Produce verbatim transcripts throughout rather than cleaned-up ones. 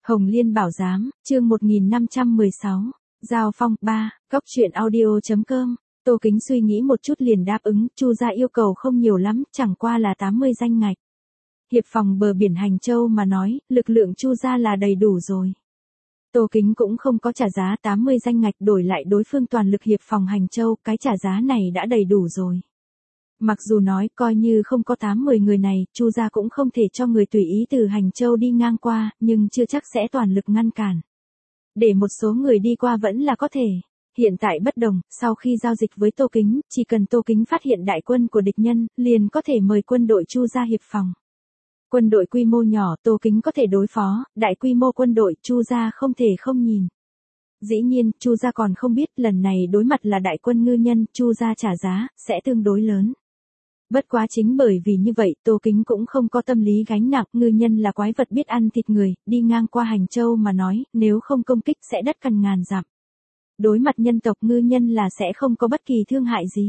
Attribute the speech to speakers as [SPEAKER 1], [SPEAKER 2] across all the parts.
[SPEAKER 1] Hồng Liên Bảo Giám, chương một nghìn năm trăm mười sáu, Giao Phong, ba, Cóc truyện audio.com, Tô Kính suy nghĩ một chút liền đáp ứng, Chu gia yêu cầu không nhiều lắm, chẳng qua là tám mươi danh ngạch. Hiệp phòng bờ biển Hành Châu mà nói, lực lượng Chu gia là đầy đủ rồi. Tô Kính cũng không có trả giá tám mươi danh ngạch đổi lại đối phương toàn lực hiệp phòng Hành Châu, cái trả giá này đã đầy đủ rồi. Mặc dù nói coi như không có tám mươi người này, Chu gia cũng không thể cho người tùy ý từ Hành Châu đi ngang qua, nhưng chưa chắc sẽ toàn lực ngăn cản. Để một số người đi qua vẫn là có thể. Hiện tại bất đồng, sau khi giao dịch với Tô Kính, chỉ cần Tô Kính phát hiện đại quân của địch nhân, liền có thể mời quân đội Chu gia hiệp phòng. Quân đội quy mô nhỏ Tô Kính có thể đối phó, đại quy mô quân đội Chu gia không thể không nhìn. Dĩ nhiên, Chu gia còn không biết lần này đối mặt là đại quân ngư nhân, Chu gia trả giá, sẽ tương đối lớn. Bất quá chính bởi vì như vậy, Tô Kính cũng không có tâm lý gánh nặng, ngư nhân là quái vật biết ăn thịt người, đi ngang qua Hành Châu mà nói, nếu không công kích sẽ đất cằn ngàn dặm. Đối mặt nhân tộc ngư nhân là sẽ không có bất kỳ thương hại gì.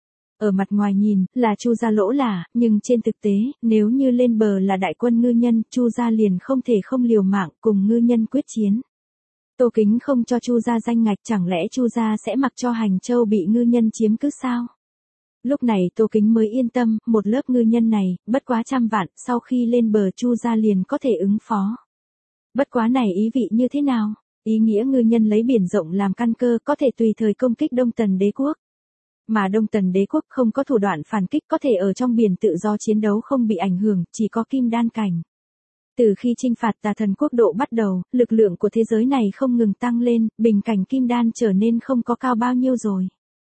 [SPEAKER 1] Ở mặt ngoài nhìn, là Chu gia lỗ là, nhưng trên thực tế, nếu như lên bờ là đại quân ngư nhân, Chu gia liền không thể không liều mạng cùng ngư nhân quyết chiến. Tô Kính không cho Chu gia danh ngạch, chẳng lẽ Chu gia sẽ mặc cho Hành Châu bị ngư nhân chiếm cứ sao? Lúc này Tô Kính mới yên tâm, một lớp ngư nhân này, bất quá trăm vạn, sau khi lên bờ Chu gia liền có thể ứng phó. Bất quá này ý vị như thế nào? Ý nghĩa ngư nhân lấy biển rộng làm căn cơ có thể tùy thời công kích Đông Tần đế quốc. Mà Đông Tần đế quốc không có thủ đoạn phản kích có thể ở trong biển tự do chiến đấu không bị ảnh hưởng, chỉ có kim đan cảnh. Từ khi chinh phạt Tà Thần quốc độ bắt đầu, lực lượng của thế giới này không ngừng tăng lên, bình cảnh kim đan trở nên không có cao bao nhiêu rồi.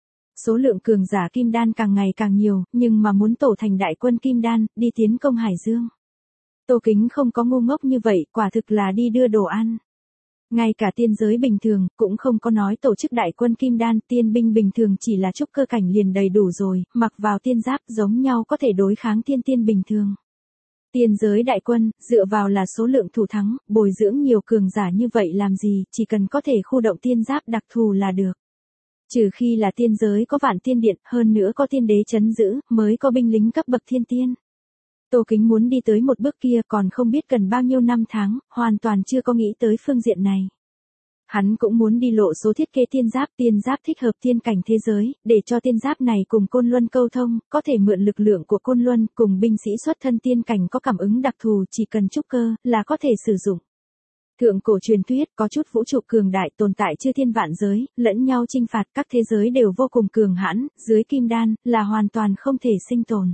[SPEAKER 1] Số lượng cường giả kim đan càng ngày càng nhiều, nhưng mà muốn tổ thành đại quân kim đan, đi tiến công Hải Dương. Tô Kính không có ngu ngốc như vậy, quả thực là đi đưa đồ ăn. Ngay cả tiên giới bình thường, cũng không có nói tổ chức đại quân kim đan, tiên binh bình thường chỉ là trúc cơ cảnh liền đầy đủ rồi, mặc vào tiên giáp giống nhau có thể đối kháng tiên tiên bình thường. Tiên giới đại quân, dựa vào là số lượng thủ thắng, bồi dưỡng nhiều cường giả như vậy làm gì, chỉ cần có thể khu động tiên giáp đặc thù là được. Trừ khi là tiên giới có vạn tiên điện, hơn nữa có tiên đế chấn giữ, mới có binh lính cấp bậc thiên tiên. Tô Kính muốn đi tới một bước kia còn không biết cần bao nhiêu năm tháng, hoàn toàn chưa có nghĩ tới phương diện này. Hắn cũng muốn đi lộ số thiết kế tiên giáp, tiên giáp thích hợp tiên cảnh thế giới, để cho tiên giáp này cùng Côn Luân câu thông, có thể mượn lực lượng của Côn Luân, cùng binh sĩ xuất thân tiên cảnh có cảm ứng đặc thù, chỉ cần trúc cơ, là có thể sử dụng. Thượng cổ truyền thuyết, có chút vũ trụ cường đại tồn tại chư thiên vạn giới, lẫn nhau chinh phạt các thế giới đều vô cùng cường hãn, dưới kim đan, là hoàn toàn không thể sinh tồn.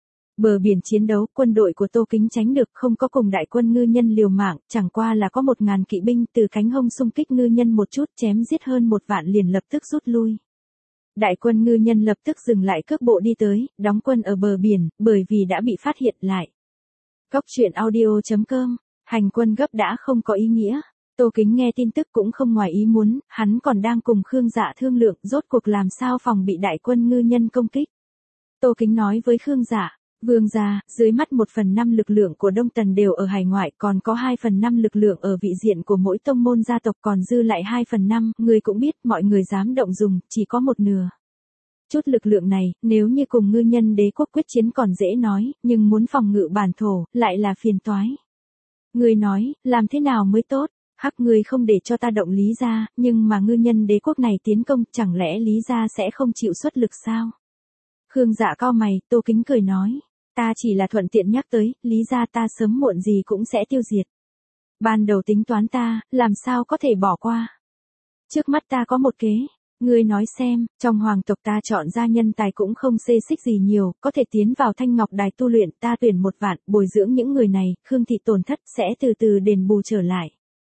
[SPEAKER 1] Bờ biển chiến đấu, quân đội của Tô Kính tránh được không có cùng đại quân ngư nhân liều mạng, chẳng qua là có một ngàn kỵ binh từ cánh hông xung kích ngư nhân một chút chém giết hơn một vạn liền lập tức rút lui. Đại quân ngư nhân lập tức dừng lại cước bộ đi tới, đóng quân ở bờ biển, bởi vì đã bị phát hiện lại. Cóc truyện audio.com, hành quân gấp đã không có ý nghĩa. Tô Kính nghe tin tức cũng không ngoài ý muốn, hắn còn đang cùng Khương Dạ thương lượng rốt cuộc làm sao phòng bị đại quân ngư nhân công kích. Tô Kính nói với Khương Dạ, vương gia, dưới mắt một phần năm lực lượng của Đông Tần đều ở hải ngoại, còn có hai phần năm lực lượng ở vị diện của mỗi tông môn gia tộc, còn dư lại hai phần năm, người cũng biết mọi người dám động dùng, chỉ có một nửa. Chút lực lượng này, nếu như cùng ngư nhân đế quốc quyết chiến còn dễ nói, nhưng muốn phòng ngự bản thổ, lại là phiền toái. Người nói, làm thế nào mới tốt? Hắc, người không để cho ta động Lý gia, nhưng mà ngư nhân đế quốc này tiến công, chẳng lẽ Lý gia sẽ không chịu xuất lực sao? Khương Dạ cau mày, Tô Kính cười nói, ta chỉ là thuận tiện nhắc tới, Lý gia ta sớm muộn gì cũng sẽ tiêu diệt. Ban đầu tính toán ta, làm sao có thể bỏ qua. Trước mắt ta có một kế, ngươi nói xem, trong hoàng tộc ta chọn ra nhân tài cũng không xê xích gì nhiều, có thể tiến vào Thanh Ngọc Đài tu luyện, ta tuyển một vạn, bồi dưỡng những người này, Khương thị tổn thất sẽ từ từ đền bù trở lại.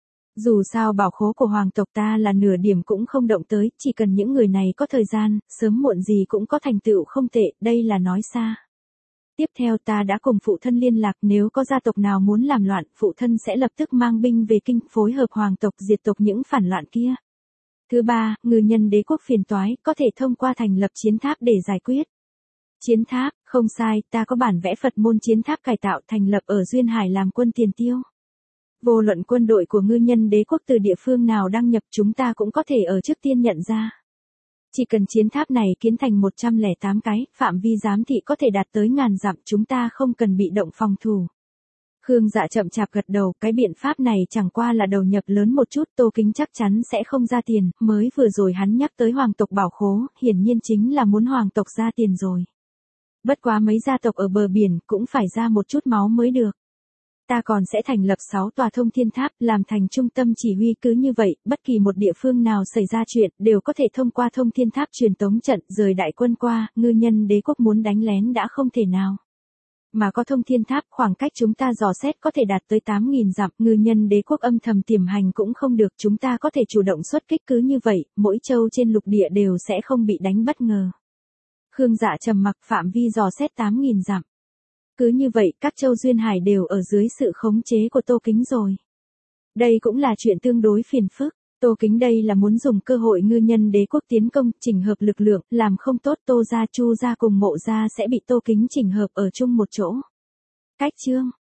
[SPEAKER 1] Dù sao bảo khố của hoàng tộc ta là nửa điểm cũng không động tới, chỉ cần những người này có thời gian, sớm muộn gì cũng có thành tựu không tệ, đây là nói xa. Tiếp theo ta đã cùng phụ thân liên lạc, nếu có gia tộc nào muốn làm loạn, phụ thân sẽ lập tức mang binh về kinh, phối hợp hoàng tộc diệt tộc những phản loạn kia. Thứ ba, ngư nhân đế quốc phiền toái, có thể thông qua thành lập chiến tháp để giải quyết. Chiến tháp, không sai, ta có bản vẽ Phật môn chiến tháp cải tạo thành lập ở Duyên Hải làm quân tiền tiêu. Vô luận quân đội của ngư nhân đế quốc từ địa phương nào đăng nhập chúng ta cũng có thể ở trước tiên nhận ra. Chỉ cần chiến tháp này kiến thành một trăm lẻ tám cái, phạm vi giám thị có thể đạt tới ngàn dặm, chúng ta không cần bị động phòng thủ. Khương Dạ chậm chạp gật đầu, cái biện pháp này chẳng qua là đầu nhập lớn một chút, Tô Kính chắc chắn sẽ không ra tiền, mới vừa rồi hắn nhắc tới hoàng tộc bảo khố, hiển nhiên chính là muốn hoàng tộc ra tiền rồi. Bất quá mấy gia tộc ở bờ biển cũng phải ra một chút máu mới được. Ta còn sẽ thành lập sáu tòa thông thiên tháp, làm thành trung tâm chỉ huy, cứ như vậy, bất kỳ một địa phương nào xảy ra chuyện, đều có thể thông qua thông thiên tháp truyền tống trận, rời đại quân qua, ngư nhân đế quốc muốn đánh lén đã không thể nào. Mà có thông thiên tháp, khoảng cách chúng ta dò xét có thể đạt tới tám nghìn dặm, ngư nhân đế quốc âm thầm tiềm hành cũng không được, chúng ta có thể chủ động xuất kích, cứ như vậy, mỗi châu trên lục địa đều sẽ không bị đánh bất ngờ. Khương Dạ trầm mặc, phạm vi dò xét tám nghìn dặm. Cứ như vậy, các châu duyên hải đều ở dưới sự khống chế của Tô Kính rồi. Đây cũng là chuyện tương đối phiền phức. Tô Kính đây là muốn dùng cơ hội ngư nhân đế quốc tiến công, chỉnh hợp lực lượng, làm không tốt Tô gia, Chu gia cùng Mộ gia sẽ bị Tô Kính chỉnh hợp ở chung một chỗ. Cách chương